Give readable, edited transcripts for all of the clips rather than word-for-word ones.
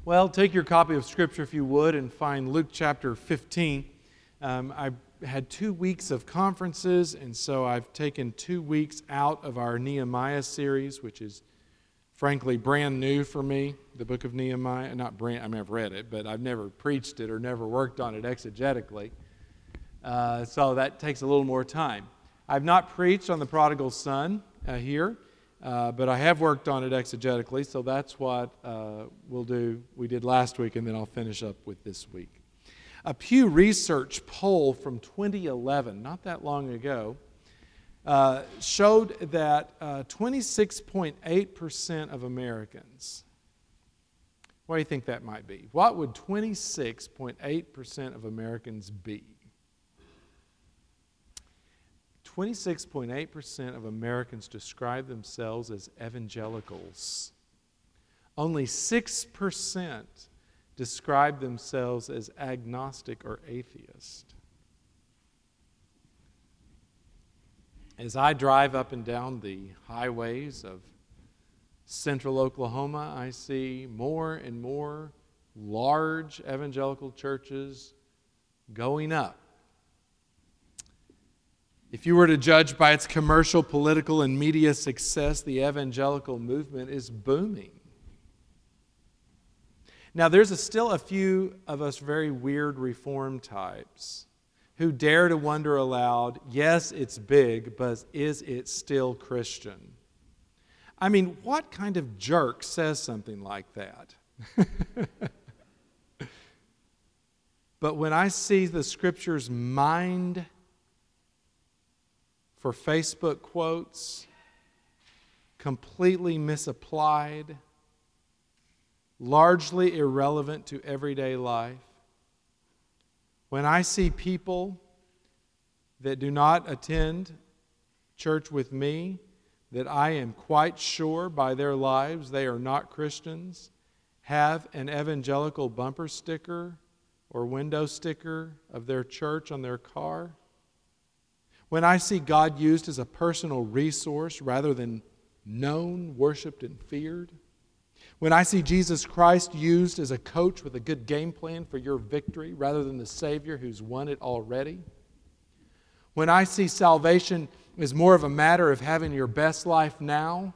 Well, take your copy of Scripture, if you would, and find Luke chapter 15. I had 2 weeks of conferences, and so I've taken 2 weeks out of our Nehemiah series, which is frankly brand new for me, the book of Nehemiah. Not brand, I mean, I've read it, but I've never preached it or never worked on it exegetically. So that takes a little more time. I've not preached on the prodigal son here. But I have worked on it exegetically, so that's what we'll do. We did last week, and then I'll finish up with this week. A Pew Research poll from 2011, not that long ago, showed that 26.8% of Americans, what do you think that might be? What would 26.8% of Americans be? 26.8% of Americans describe themselves as evangelicals. Only 6% describe themselves as agnostic or atheist. As I drive up and down the highways of central Oklahoma, I see more and more large evangelical churches going up. If you were to judge by its commercial, political, and media success, the evangelical movement is booming. Now, there's still a few of us very weird reform types who dare to wonder aloud, yes, it's big, but is it still Christian? I mean, what kind of jerk says something like that? But when I see the Scriptures mined for Facebook quotes, completely misapplied, largely irrelevant to everyday life. When I see people that do not attend church with me, that I am quite sure by their lives they are not Christians, have an evangelical bumper sticker or window sticker of their church on their car, when I see God used as a personal resource rather than known, worshiped, and feared, when I see Jesus Christ used as a coach with a good game plan for your victory rather than the Savior who's won it already, when I see salvation as more of a matter of having your best life now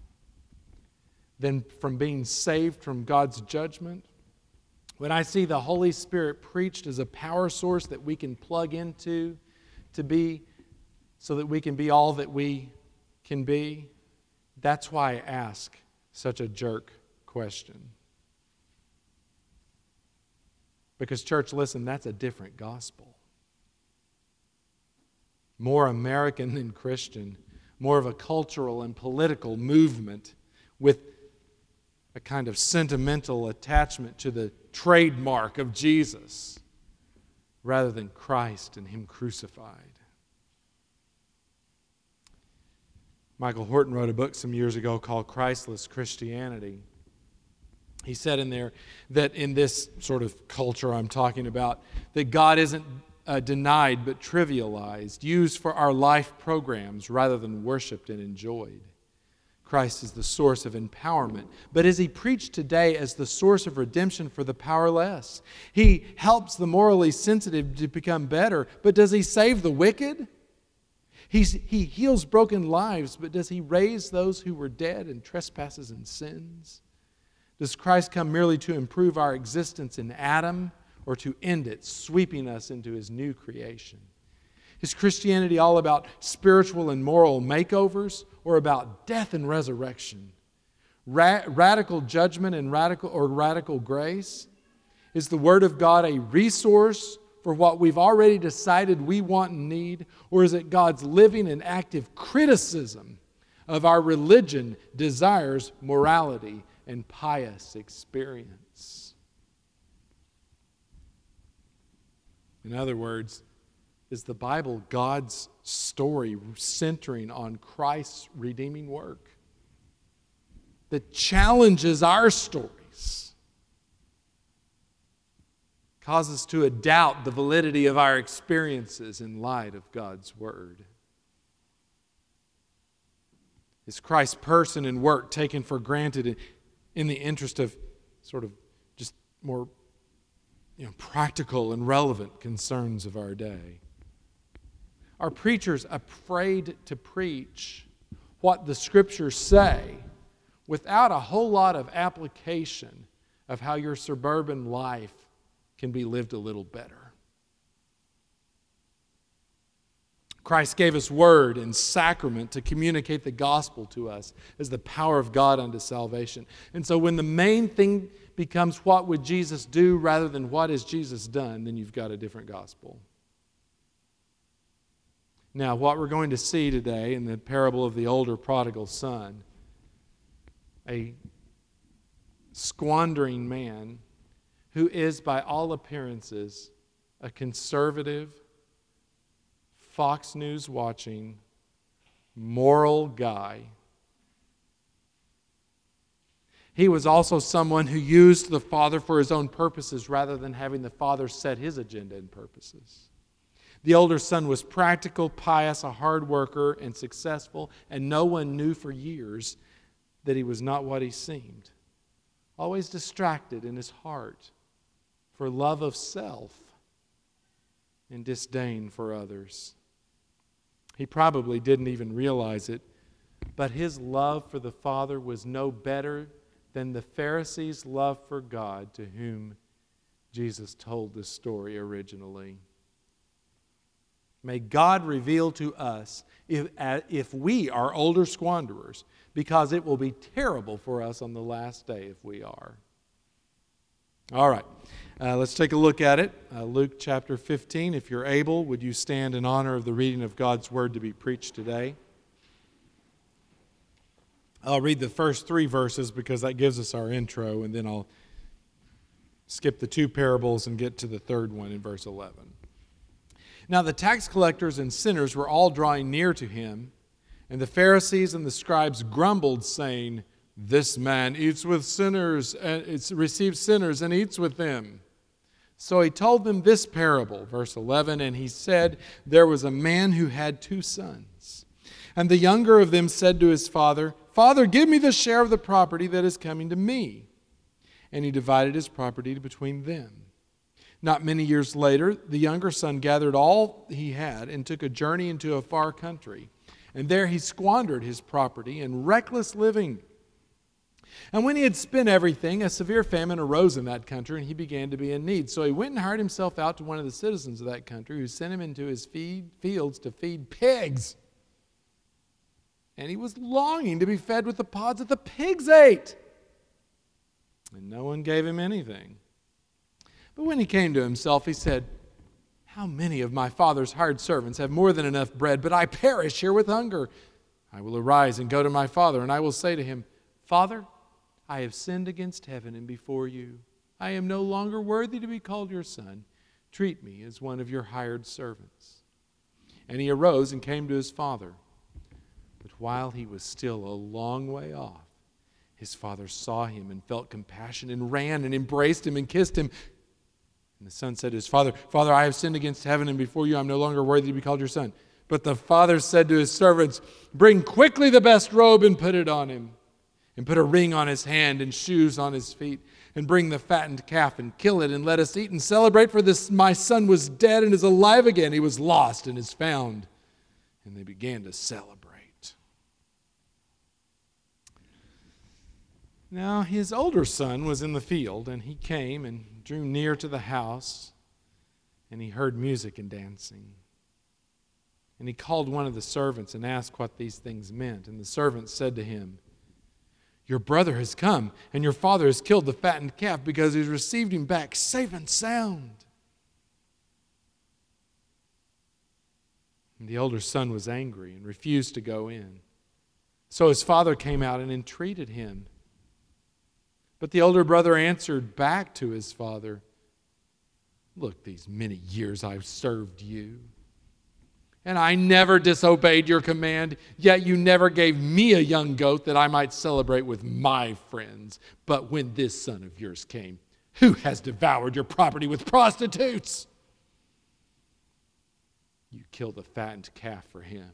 than from being saved from God's judgment, when I see the Holy Spirit preached as a power source that we can plug into to be so that we can be all that we can be, that's why I ask such a jerk question. Because, church, listen, that's a different gospel. More American than Christian, more of a cultural and political movement with a kind of sentimental attachment to the trademark of Jesus rather than Christ and Him crucified. Michael Horton wrote a book some years ago called Christless Christianity. He said in there that in this sort of culture I'm talking about, that God isn't denied but trivialized, used for our life programs rather than worshiped and enjoyed. Christ is the source of empowerment, but is He preached today as the source of redemption for the powerless? He helps the morally sensitive to become better, but does He save the wicked? He heals broken lives, but does He raise those who were dead in trespasses and sins? Does Christ come merely to improve our existence in Adam or to end it, sweeping us into His new creation? Is Christianity all about spiritual and moral makeovers or about death and resurrection? Radical judgment and radical grace? Is the Word of God a resource for what we've already decided we want and need? Or is it God's living and active criticism of our religion, desires, morality, and pious experience? In other words, is the Bible God's story centering on Christ's redeeming work that challenges our stories? Cause us to doubt the validity of our experiences in light of God's Word? Is Christ's person and work taken for granted in the interest of sort of just more practical and relevant concerns of our day. Are preachers afraid to preach what the Scriptures say without a whole lot of application of how your suburban life can be lived a little better? Christ gave us word and sacrament to communicate the gospel to us as the power of God unto salvation. And so when the main thing becomes what would Jesus do rather than what has Jesus done, then you've got a different gospel. Now, what we're going to see today in the parable of the older prodigal son, a squandering man who is, by all appearances, a conservative, Fox News watching, moral guy. He was also someone who used the Father for his own purposes rather than having the Father set his agenda and purposes. The older son was practical, pious, a hard worker, and successful, and no one knew for years that he was not what he seemed. Always distracted in his heart for love of self and disdain for others. He probably didn't even realize it, but his love for the Father was no better than the Pharisees' love for God, to whom Jesus told this story originally. May God reveal to us if we are older squanderers, because it will be terrible for us on the last day if we are. All right, let's take a look at it. Luke chapter 15. If you're able, would you stand in honor of the reading of God's Word to be preached today? I'll read the first 3 verses because that gives us our intro, and then I'll skip the 2 parables and get to the third one in verse 11. Now the tax collectors and sinners were all drawing near to him, and the Pharisees and the scribes grumbled, saying, "This man eats with sinners, and receives sinners and eats with them." So he told them this parable, verse 11, and he said, "There was a man who had 2 sons. And the younger of them said to his father, 'Father, give me the share of the property that is coming to me.' And he divided his property between them. Not many years later, the younger son gathered all he had and took a journey into a far country. And there he squandered his property in reckless living. And when he had spent everything, a severe famine arose in that country, and he began to be in need. So he went and hired himself out to one of the citizens of that country, who sent him into his fields to feed pigs. And he was longing to be fed with the pods that the pigs ate. And no one gave him anything. But when he came to himself, he said, 'How many of my father's hired servants have more than enough bread, but I perish here with hunger? I will arise and go to my father, and I will say to him, Father, I have sinned against heaven and before you. I am no longer worthy to be called your son. Treat me as one of your hired servants.' And he arose and came to his father. But while he was still a long way off, his father saw him and felt compassion and ran and embraced him and kissed him. And the son said to his father, 'Father, I have sinned against heaven and before you. I am no longer worthy to be called your son.' But the father said to his servants, 'Bring quickly the best robe and put it on him, and put a ring on his hand and shoes on his feet, and bring the fattened calf and kill it, and let us eat and celebrate, for this my son was dead and is alive again. He was lost and is found.' And they began to celebrate. Now his older son was in the field, and he came and drew near to the house, and he heard music and dancing. And he called one of the servants and asked what these things meant. And the servant said to him, 'Your brother has come, and your father has killed the fattened calf because he's received him back safe and sound.' And the older son was angry and refused to go in. So his father came out and entreated him. But the older brother answered back to his father, 'Look, these many years I've served you, and I never disobeyed your command, yet you never gave me a young goat that I might celebrate with my friends. But when this son of yours came, who has devoured your property with prostitutes? You killed the fattened calf for him.'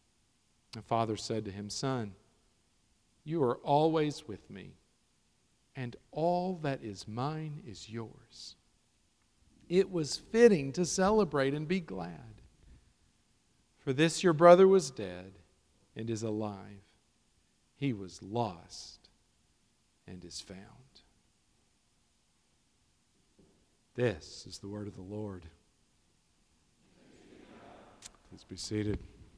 The father said to him, 'Son, you are always with me, and all that is mine is yours. It was fitting to celebrate and be glad. For this your brother was dead and is alive. He was lost and is found. This is the word of the Lord. Please be seated.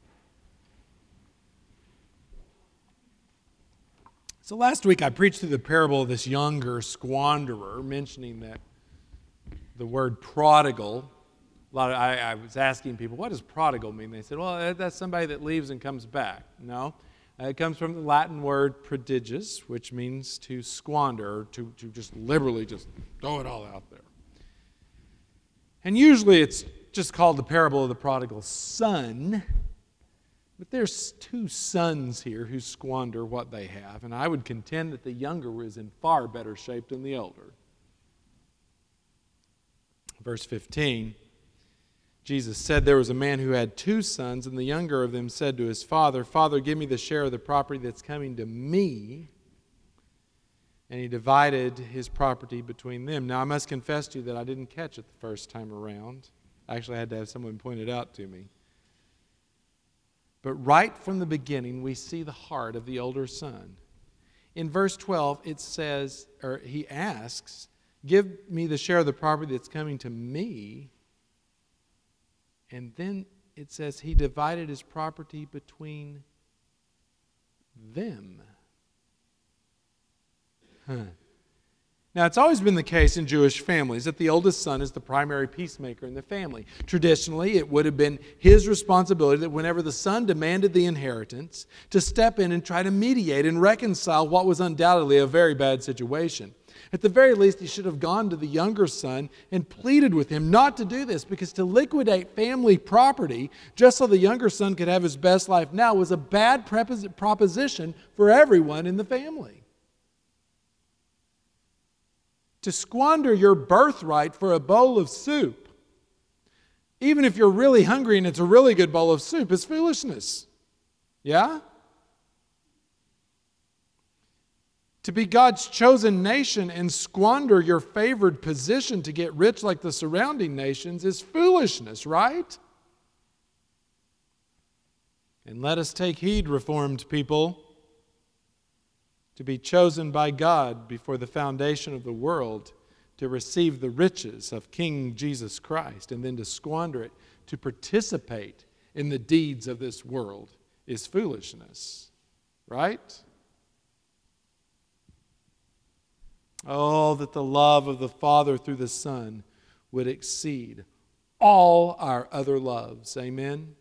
So last week I preached through the parable of this younger squanderer, mentioning that the word prodigal, I was asking people, what does prodigal mean? They said, well, that's somebody that leaves and comes back. No, it comes from the Latin word prodigus, which means to squander, or to just liberally just throw it all out there. And usually it's just called the parable of the prodigal son. But there's two sons here who squander what they have. And I would contend that the younger was in far better shape than the elder. Verse 15, Jesus said there was a man who had two sons, and the younger of them said to his father, Father, give me the share of the property that's coming to me. And he divided his property between them. Now, I must confess to you that I didn't catch it the first time around. I actually had to have someone point it out to me. But right from the beginning, we see the heart of the older son. In verse 12, it says, or he asks, give me the share of the property that's coming to me. And then it says he divided his property between them. Now, it's always been the case in Jewish families that the oldest son is the primary peacemaker in the family. Traditionally, it would have been his responsibility that whenever the son demanded the inheritance, to step in and try to mediate and reconcile what was undoubtedly a very bad situation. At the very least, he should have gone to the younger son and pleaded with him not to do this, because to liquidate family property just so the younger son could have his best life now was a bad proposition for everyone in the family. To squander your birthright for a bowl of soup, even if you're really hungry and it's a really good bowl of soup, is foolishness. Yeah? To be God's chosen nation and squander your favored position to get rich like the surrounding nations is foolishness, right? And let us take heed, Reformed people, to be chosen by God before the foundation of the world to receive the riches of King Jesus Christ and then to squander it, to participate in the deeds of this world is foolishness, right? Oh, that the love of the Father through the Son would exceed all our other loves. Amen?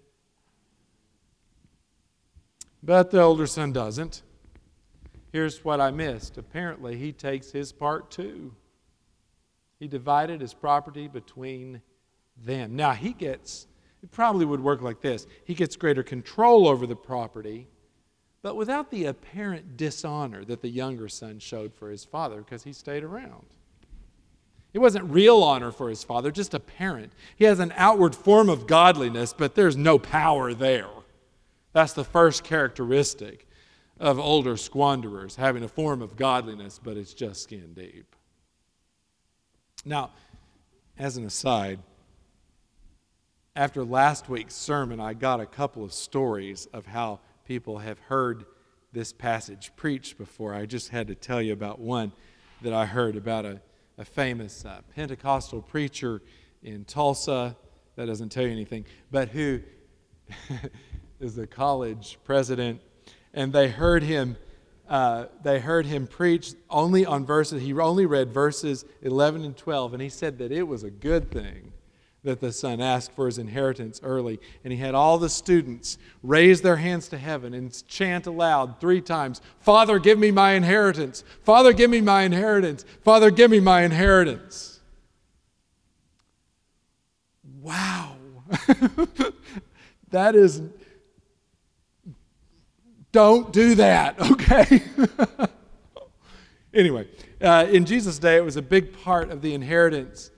But the older son doesn't. Here's what I missed. Apparently, he takes his part too. He divided his property between them. Now, it probably would work like this. He gets greater control over the property, but without the apparent dishonor that the younger son showed for his father because he stayed around. It wasn't real honor for his father, just apparent. He has an outward form of godliness, but there's no power there. That's the first characteristic of older squanderers, having a form of godliness, but it's just skin deep. Now, as an aside, after last week's sermon, I got a couple of stories of how people have heard this passage preached before. I just had to tell you about one that I heard about a famous Pentecostal preacher in Tulsa. That doesn't tell you anything, but who is the college president. And they heard him preach only on verses. He only read verses 11 and 12, and he said that it was a good thing that the son asked for his inheritance early. And he had all the students raise their hands to heaven and chant aloud 3 times, "Father, give me my inheritance. Father, give me my inheritance. Father, give me my inheritance." Wow. That is... Don't do that, okay? Anyway, in Jesus' day, it was a big part of the inheritance.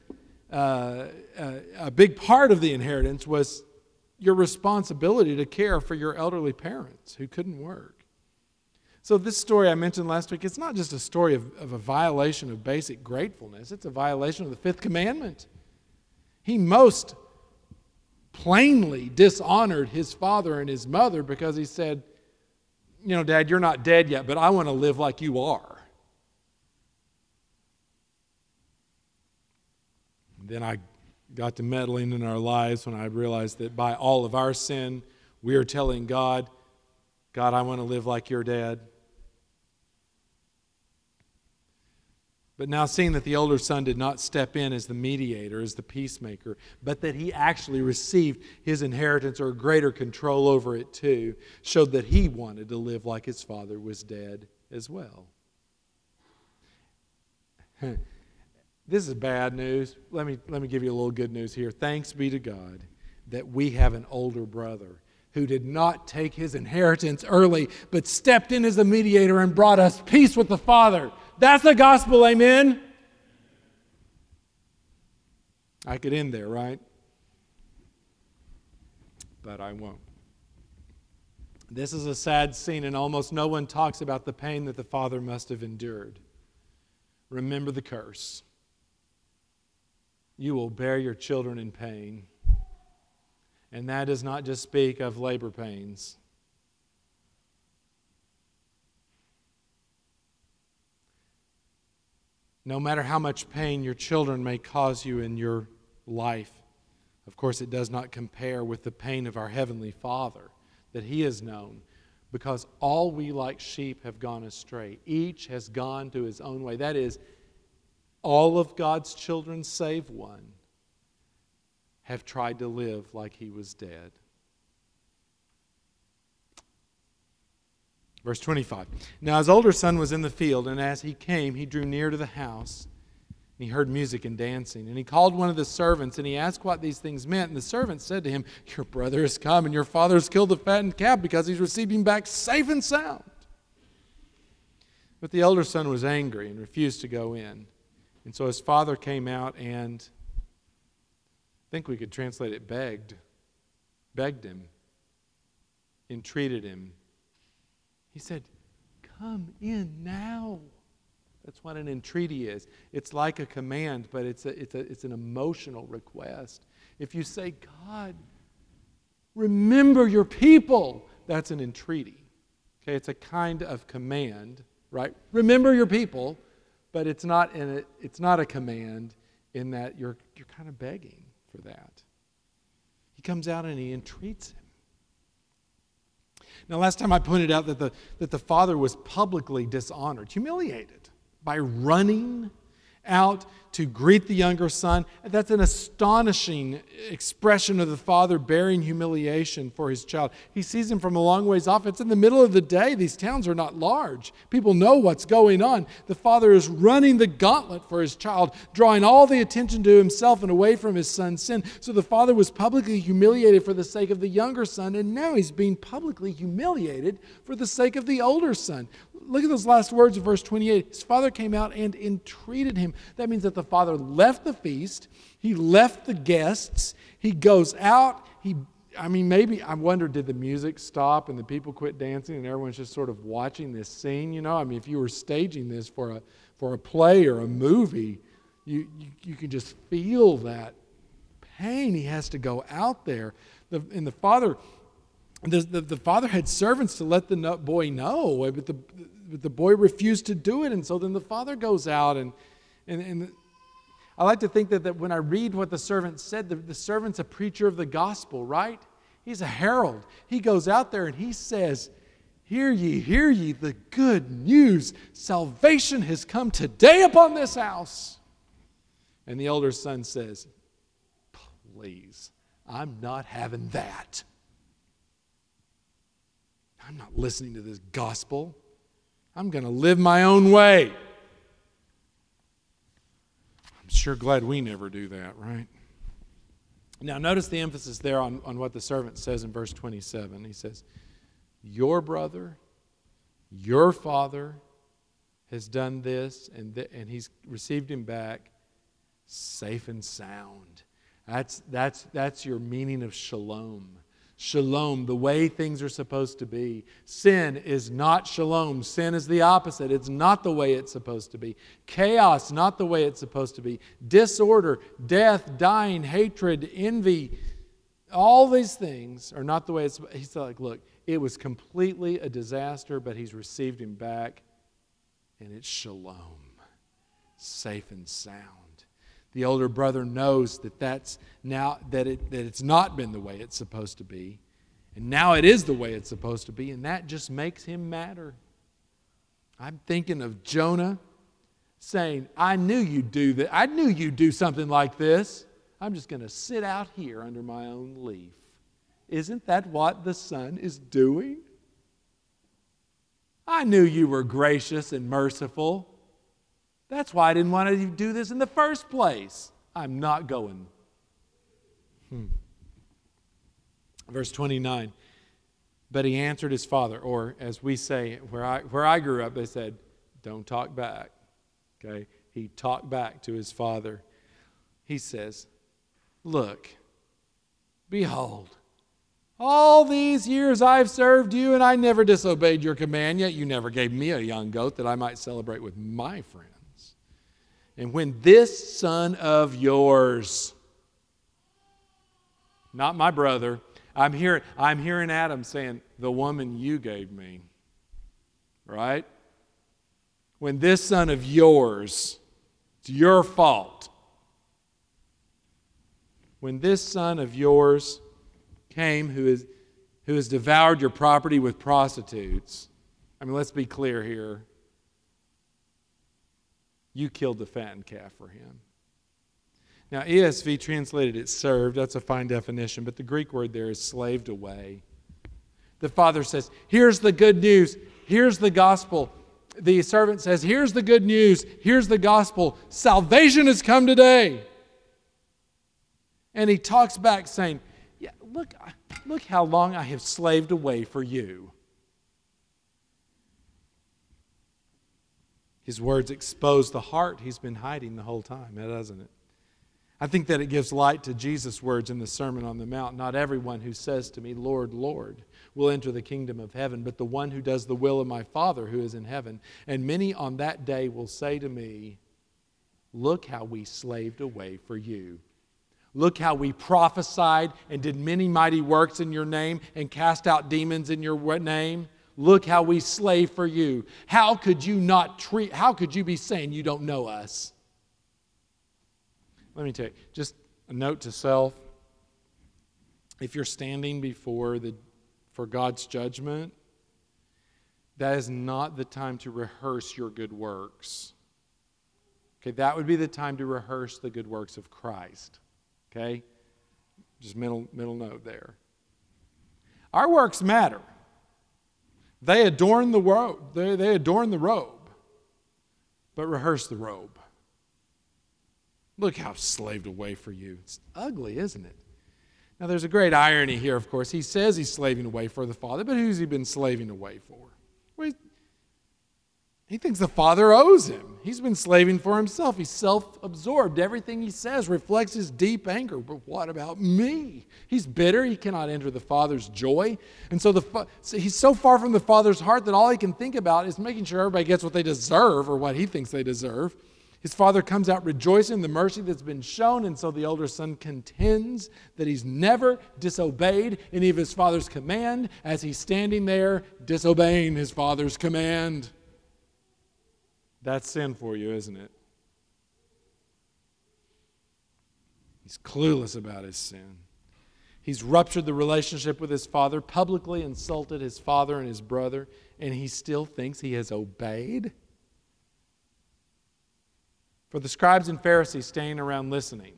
A big part of the inheritance was your responsibility to care for your elderly parents who couldn't work. So this story I mentioned last week, it's not just a story of a violation of basic gratefulness. It's a violation of the fifth commandment. He most plainly dishonored his father and his mother because he said, you know, Dad, you're not dead yet, but I want to live like you are. Then I got to meddling in our lives when I realized that by all of our sin, we are telling God, God, I want to live like your dad. But now seeing that the older son did not step in as the mediator, as the peacemaker, but that he actually received his inheritance or greater control over it too, showed that he wanted to live like his father was dead as well. This is bad news. Let me give you a little good news here. Thanks be to God that we have an older brother who did not take his inheritance early, but stepped in as a mediator and brought us peace with the Father. That's the gospel, amen? I could end there, right? But I won't. This is a sad scene, and almost no one talks about the pain that the father must have endured. Remember the curse. You will bear your children in pain. And that does not just speak of labor pains. No matter how much pain your children may cause you in your life, of course it does not compare with the pain of our Heavenly Father that He has known, because all we like sheep have gone astray. Each has gone to his own way. That is, all of God's children save one have tried to live like he was dead. Verse 25. Now his older son was in the field, and as he came, he drew near to the house, and he heard music and dancing. And he called one of the servants, and he asked what these things meant. And the servant said to him, Your brother has come, and your father has killed the fattened calf because he's received him back safe and sound. But the elder son was angry and refused to go in. And so his father came out and, I think we could translate it, begged him, entreated him. He said, Come in now. That's what an entreaty is. It's like a command, but it's an emotional request. If you say, God, remember your people, that's an entreaty. Okay, it's a kind of command, right? Remember your people, but it's not a command in that you're kind of begging for that. He comes out and he entreats him. Now, last time I pointed out that the father was publicly dishonored, humiliated, by running out to greet the younger son. That's an astonishing expression of the father bearing humiliation for his child. He sees him from a long ways off. It's in the middle of the day. These towns are not large. People know what's going on. The father is running the gauntlet for his child, drawing all the attention to himself and away from his son's sin. So the father was publicly humiliated for the sake of the younger son, and now he's being publicly humiliated for the sake of the older son. Look at those last words of verse 28. His father came out and entreated him. That means that the father left the feast. He left the guests. He goes out. Maybe, I wonder, did the music stop and the people quit dancing and everyone's just sort of watching this scene? If you were staging this for a play or a movie, you can just feel that pain. He has to go out there. The father had servants to let the boy know, but the boy refused to do it, and so then the father goes out, and I like to think that when I read what the servant said, the servant's a preacher of the gospel, right? He's a herald. He goes out there and he says, hear ye, the good news. Salvation has come today upon this house. And the elder son says, please, I'm not having that. I'm not listening to this gospel. I'm going to live my own way. I'm sure glad we never do that, right? Now, notice the emphasis there on what the servant says in verse 27. He says, your brother, your father has done this, and he's received him back safe and sound. That's your meaning of shalom. Shalom, the way things are supposed to be. Sin is not shalom. Sin is the opposite. It's not the way it's supposed to be. Chaos, not the way it's supposed to be. Disorder, death, dying, hatred, envy, all these things are not the way it's supposed to be. He's like, look, it was completely a disaster, but he's received him back, and it's shalom, safe and sound. The older brother knows that that's now that it's not been the way it's supposed to be, and now it is the way it's supposed to be, and that just makes him madder. I'm thinking of Jonah saying, "I knew you'd do that. I knew you'd do something like this. I'm just going to sit out here under my own leaf." Isn't that what the Son is doing? I knew you were gracious and merciful. That's why I didn't want to do this in the first place. I'm not going. Verse 29. But he answered his father, or as we say, where I grew up, they said, don't talk back. Okay? He talked back to his father. He says, look, behold, all these years I've served you, and I never disobeyed your command, yet you never gave me a young goat that I might celebrate with my friends. And when this son of yours, not my brother, I'm hearing Adam saying, the woman you gave me, right? When this son of yours, it's your fault. When this son of yours came who has devoured your property with prostitutes, I mean, let's be clear here. You killed the fattened calf for him. Now, ESV translated it served. That's a fine definition, but the Greek word there is slaved away. The father says, here's the good news. Here's the gospel. The servant says, here's the good news. Here's the gospel. Salvation has come today. And he talks back saying, yeah, look how long I have slaved away for you. His words expose the heart he's been hiding the whole time, doesn't it? I think that it gives light to Jesus' words in the Sermon on the Mount. Not everyone who says to me, Lord, Lord, will enter the kingdom of heaven, but the one who does the will of my Father who is in heaven. And many on that day will say to me, look how we slaved away for you. Look how we prophesied and did many mighty works in your name and cast out demons in your name. Look how we slave for you. How could you be saying you don't know us? Let me tell you, just a note to self. If you're standing for God's judgment, that is not the time to rehearse your good works. Okay, that would be the time to rehearse the good works of Christ. Okay? Just middle note there. Our works matter. They adorn the robe. They adorn the robe. But rehearse the robe. Look how slaved away for you. It's ugly, isn't it? Now there's a great irony here, of course. He says he's slaving away for the Father, but who's he been slaving away for? Well, he thinks the Father owes him. He's been slaving for himself. He's self-absorbed. Everything he says reflects his deep anger. But what about me? He's bitter. He cannot enter the Father's joy. And so he's so far from the Father's heart that all he can think about is making sure everybody gets what they deserve or what he thinks they deserve. His father comes out rejoicing in the mercy that's been shown, and so the older son contends that he's never disobeyed any of his father's command as he's standing there disobeying his father's command. That's sin for you, isn't it? He's clueless about his sin. He's ruptured the relationship with his father, publicly insulted his father and his brother, and he still thinks he has obeyed. For the scribes and Pharisees staying around listening,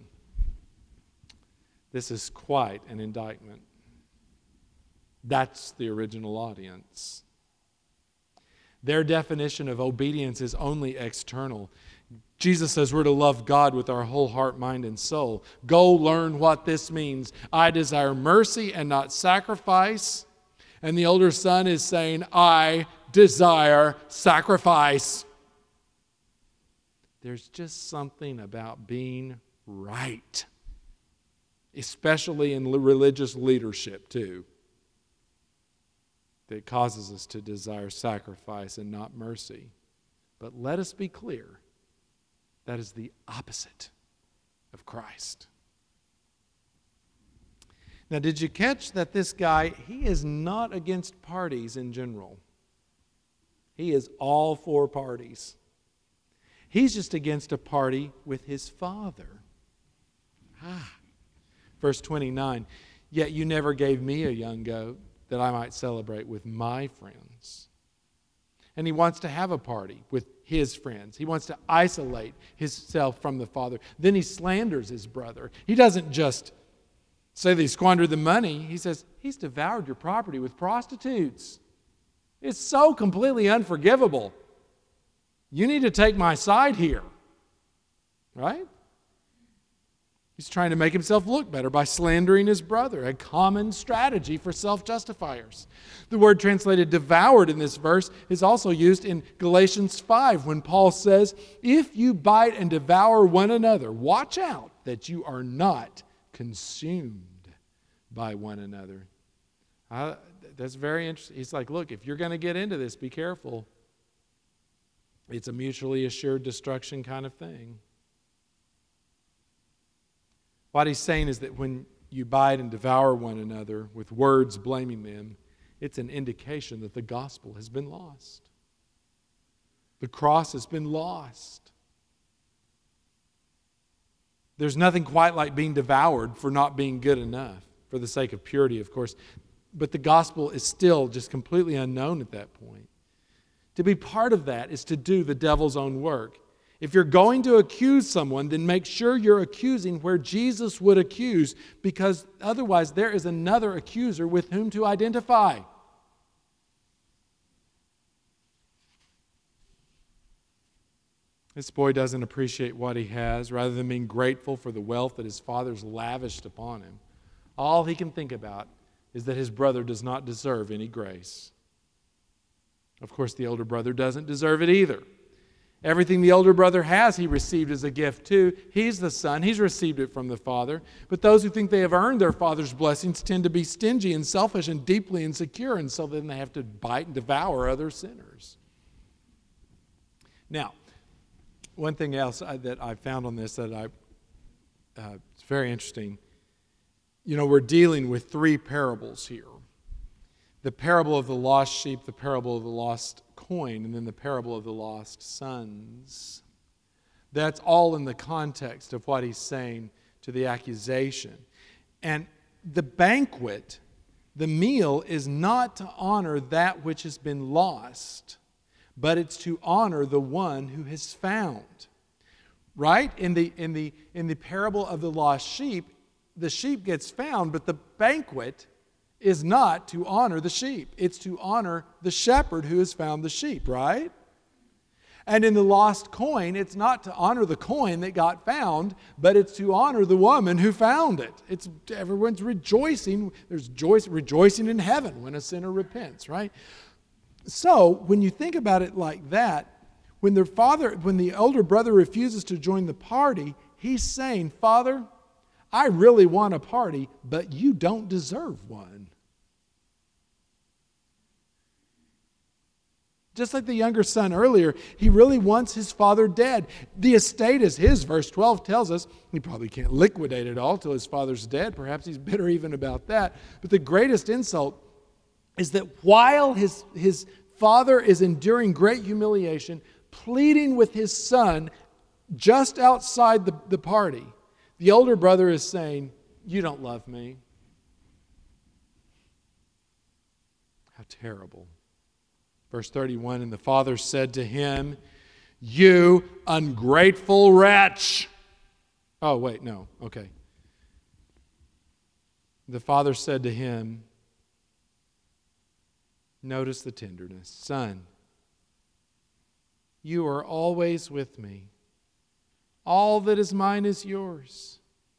this is quite an indictment. That's the original audience. Their definition of obedience is only external. Jesus says we're to love God with our whole heart, mind, and soul. Go learn what this means. I desire mercy and not sacrifice. And the older son is saying, I desire sacrifice. There's just something about being right especially in religious leadership too, that causes us to desire sacrifice and not mercy. But let us be clear, that is the opposite of Christ. Now, did you catch that this guy, he is not against parties in general. He is all for parties. He's just against a party with his father. Verse 29, yet you never gave me a young goat that I might celebrate with my friends. And he wants to have a party with his friends. He wants to isolate himself from the father. Then he slanders his brother. He doesn't just say that he squandered the money. He says, he's devoured your property with prostitutes. It's so completely unforgivable. You need to take my side here. Right? He's trying to make himself look better by slandering his brother, a common strategy for self-justifiers. The word translated devoured in this verse is also used in Galatians 5 when Paul says, if you bite and devour one another, watch out that you are not consumed by one another. That's very interesting. He's like, look, if you're going to get into this, be careful. It's a mutually assured destruction kind of thing. What he's saying is that when you bite and devour one another with words blaming them, it's an indication that the gospel has been lost. The cross has been lost. There's nothing quite like being devoured for not being good enough, for the sake of purity, of course. But the gospel is still just completely unknown at that point. To be part of that is to do the devil's own work. If you're going to accuse someone, then make sure you're accusing where Jesus would accuse, because otherwise there is another accuser with whom to identify. This boy doesn't appreciate what he has. Rather than being grateful for the wealth that his father's lavished upon him, all he can think about is that his brother does not deserve any grace. Of course, the older brother doesn't deserve it either. Everything the older brother has, he received as a gift too. He's the son. He's received it from the father. But those who think they have earned their father's blessings tend to be stingy and selfish and deeply insecure, and so then they have to bite and devour other sinners. Now, one thing else that I found on this that it's very interesting. You know, we're dealing with three parables here. The parable of the lost sheep, the parable of the lost coin, and then the parable of the lost sons. That's all in the context of what he's saying to the accusation. And the banquet, the meal, is not to honor that which has been lost, but it's to honor the one who has found. Right? In the parable of the lost sheep, the sheep gets found, but the banquet is not to honor the sheep. It's to honor the shepherd who has found the sheep, right? And in the lost coin, it's not to honor the coin that got found, but it's to honor the woman who found it. Everyone's rejoicing. There's rejoicing in heaven when a sinner repents, right? So, when you think about it like that, when the older brother refuses to join the party, he's saying, Father, I really want a party, but you don't deserve one. Just like the younger son earlier, he really wants his father dead. The estate is his, verse 12 tells us. He probably can't liquidate it all till his father's dead. Perhaps he's bitter even about that. But the greatest insult is that while his father is enduring great humiliation, pleading with his son just outside the party, the older brother is saying, you don't love me. How terrible. Verse 31, and the father said to him, you ungrateful wretch. Oh, wait, no. Okay. The father said to him, notice the tenderness, son, you are always with me. All that is mine is yours.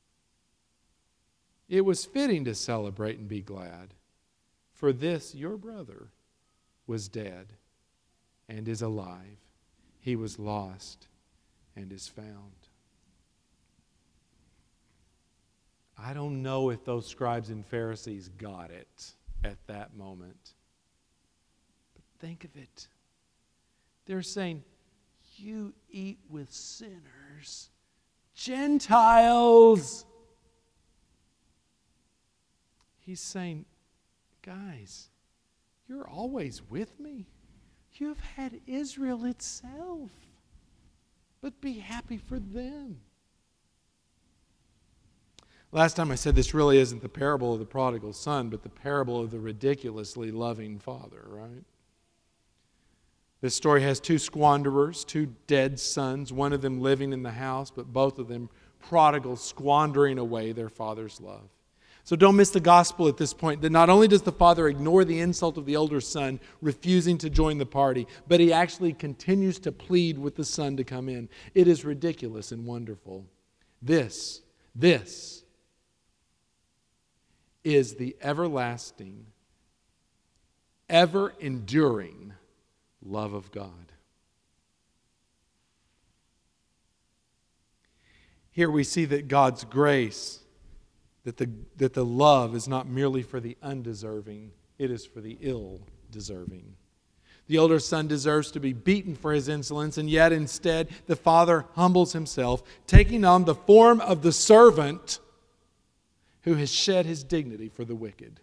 It was fitting to celebrate and be glad, for this your brother was dead and is alive. He was lost and is found. I don't know if those scribes and Pharisees got it at that moment. But think of it. They're saying, you eat with sinners, Gentiles. He's saying, guys, you're always with me. You've had Israel itself. But be happy for them. Last time I said this really isn't the parable of the prodigal son, but the parable of the ridiculously loving father, right? This story has two squanderers, two dead sons, one of them living in the house, but both of them prodigal, squandering away their father's love. So don't miss the gospel at this point, that not only does the father ignore the insult of the older son, refusing to join the party, but he actually continues to plead with the son to come in. It is ridiculous and wonderful. This is the everlasting, ever-enduring love of God. Here we see that God's grace, that the love is not merely for the undeserving, it is for the ill-deserving. The older son deserves to be beaten for his insolence, and yet instead the father humbles himself, taking on the form of the servant who has shed his dignity for the wicked.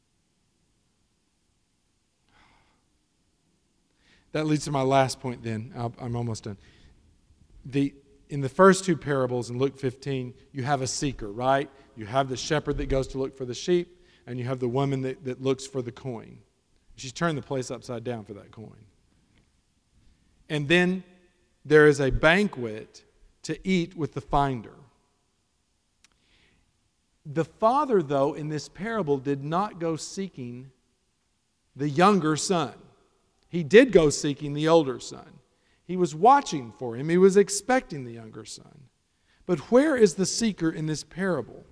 That leads to my last point then. I'm almost done. In the first two parables in Luke 15, you have a seeker, right? You have the shepherd that goes to look for the sheep, and you have the woman that looks for the coin. She's turned the place upside down for that coin. And then there is a banquet to eat with the finder. The father, though, in this parable did not go seeking the younger son. He did go seeking the older son. He was watching for him. He was expecting the younger son. But where is the seeker in this parable?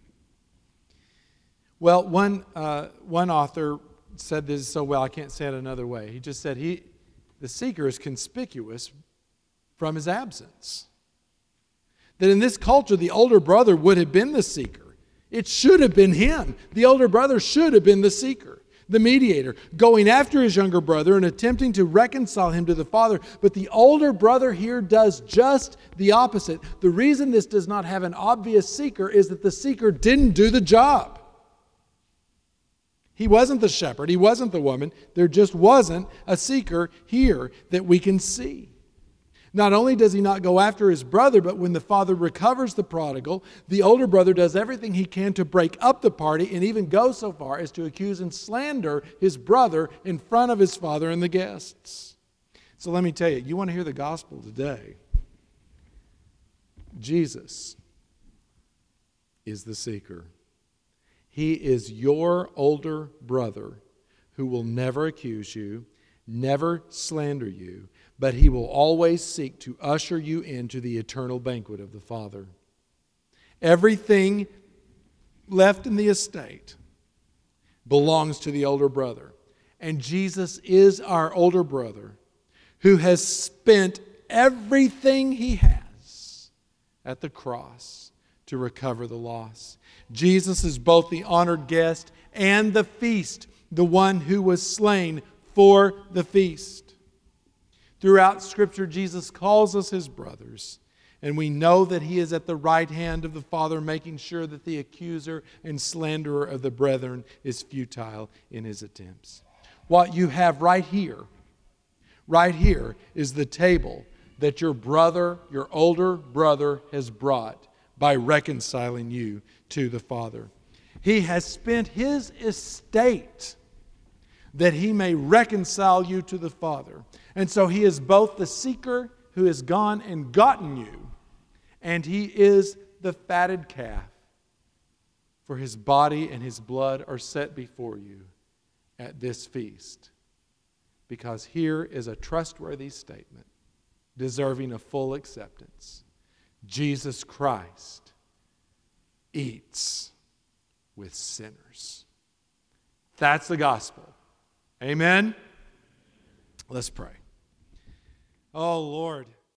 Well, one author said this so well, I can't say it another way. He just said the seeker is conspicuous from his absence. That in this culture, the older brother would have been the seeker. It should have been him. The older brother should have been the seeker, the mediator, going after his younger brother and attempting to reconcile him to the father. But the older brother here does just the opposite. The reason this does not have an obvious seeker is that the seeker didn't do the job. He wasn't the shepherd. He wasn't the woman. There just wasn't a seeker here that we can see. Not only does he not go after his brother, but when the father recovers the prodigal, the older brother does everything he can to break up the party and even go so far as to accuse and slander his brother in front of his father and the guests. So let me tell you, you want to hear the gospel today? Jesus is the seeker. He is your older brother who will never accuse you, never slander you, but he will always seek to usher you into the eternal banquet of the Father. Everything left in the estate belongs to the older brother. And Jesus is our older brother who has spent everything he has at the cross to recover the loss. Jesus is both the honored guest and the feast, the one who was slain for the feast. Throughout Scripture, Jesus calls us his brothers, and we know that he is at the right hand of the Father, making sure that the accuser and slanderer of the brethren is futile in his attempts. What you have right here is the table that your brother, your older brother, has brought by reconciling you to the Father. He has spent his estate that he may reconcile you to the Father. And so he is both the seeker who has gone and gotten you, and he is the fatted calf, for his body and his blood are set before you at this feast. Because here is a trustworthy statement, deserving of full acceptance. Jesus Christ eats with sinners. That's the gospel. Amen? Let's pray. Oh, Lord.